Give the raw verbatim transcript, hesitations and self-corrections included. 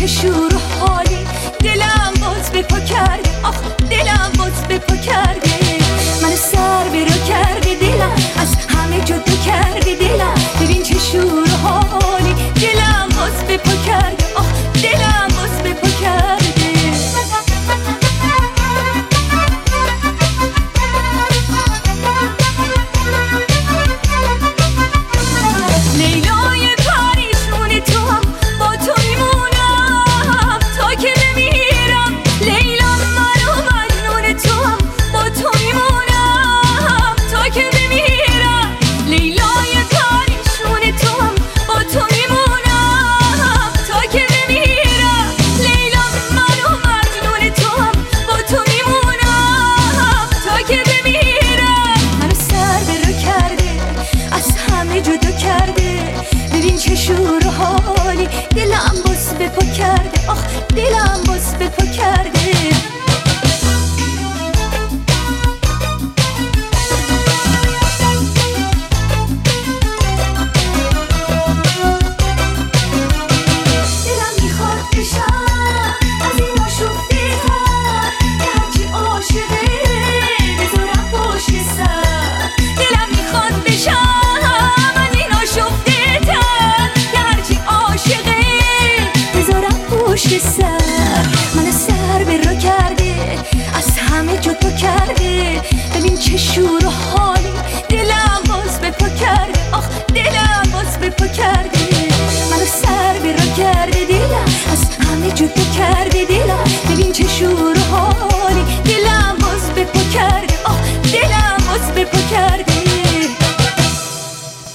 چه شور و حالی، دلم باز به پا کرده، آخ دلم باز به پا کرده. منو سر به رو کردی دلم، از همه جدا کردی دلم. ببین چه شور و حالی، دلم باز به پا کرده، آخ دلم باز به پا کرده. چه شور و حالی، دلم باز به پا کرده، آخ دلم باز به پا کرده. دلم میخواد بشم از این آشفته تر، که هرچی عاشقه بذارم پشت سر. دلم میخواد بشم از این آشفته تر، که هرچی عاشقه بذارم پشت سر.